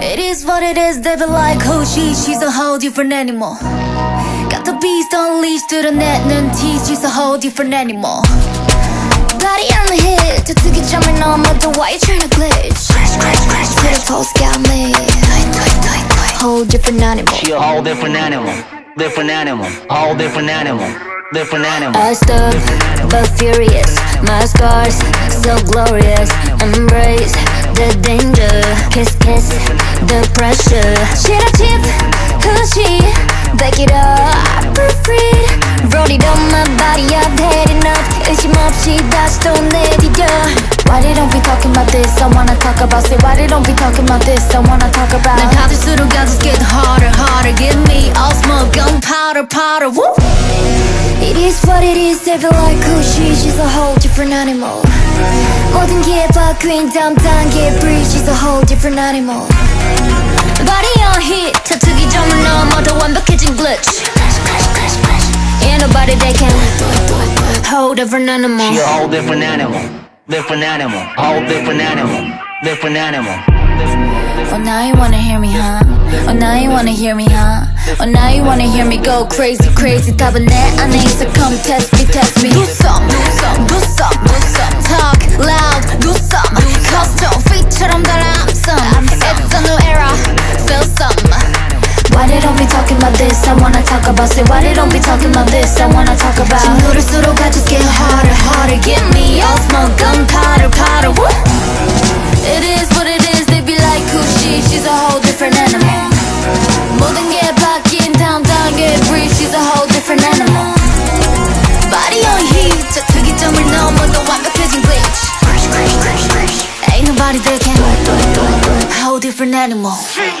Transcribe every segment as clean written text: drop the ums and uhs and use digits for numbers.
It is what it is, they be like who she's a whole different animal. Got the beast unleashed to the net and tease, she's a whole different animal. Body on the hit, to took it jumping on, but the why you trying to glitch? To the post got me, whole different animal. She a whole different animal, different animal, whole different animal, different animal. I stop, but furious, my scars so glorious. Embrace the danger, kiss, kiss the pressure. Shit I chip, who's she? Back it up, proofread. Wrote it on my body, I've had enough. 의심 없이 다시 또 내디뎌. Why they don't be talking about this? I wanna talk about it. Why they don't be talking about this? I wanna talk about. 난 가질수록 I just get harder, harder. Give me all smoke, gunpowder, powder. Woo! It is what it is, they feel like who she's a whole different animal. 모든 게 바뀐 다음 단계 breathe, she's a whole different animal. Body on hit, 터뜨기 점을 넘어 더 완벽해진 glitch. Ain't nobody that can whole different animal. She a whole different animal, different animal, whole different animal, different animal. Oh, now you wanna hear me, huh? Oh, now you wanna hear me, huh? Oh, now you wanna hear me go crazy, crazy. 답은 내 안에 있어, come test me, test me. Do some, do some, do some, do some. Talk loud, do some. Custom, feat처럼 달아, I'm some. It's a new era, feel some. Why they don't be talking about this? I wanna talk about it. Why they don't be talking about this? I wanna talk about. 지금 누를수록 I just get harder, harder. Give me all smoke, gunpowder, powder. Woo! It is what it is. They be like who she's a whole different animal. 모든 게 바뀐 다음 단계 breathe, she's a whole different animal. Body on heat, 저 특이점을 넘어 더 완벽해진 glitch. Ain't nobody that can whole different animal.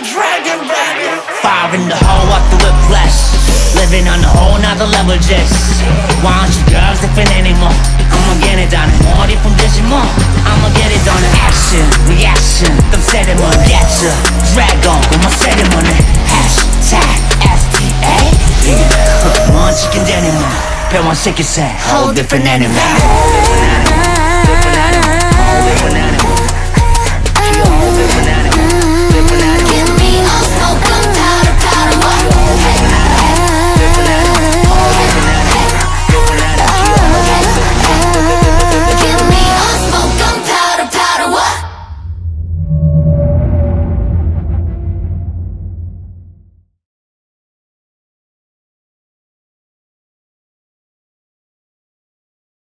Fire in the hole up the whiplash. Living on a whole nother level just. Why don't you girls different anymore? I'ma get it done. 머리 품듯이 뭐 I'ma get it done. Action, reaction 좀 세레머니 getcha. Dragon 고마 세레머니. Hashtag FTA. 먼치킨 데니머 배원 새끼 새 Whole different animal. Whole different animal. Whole different animal.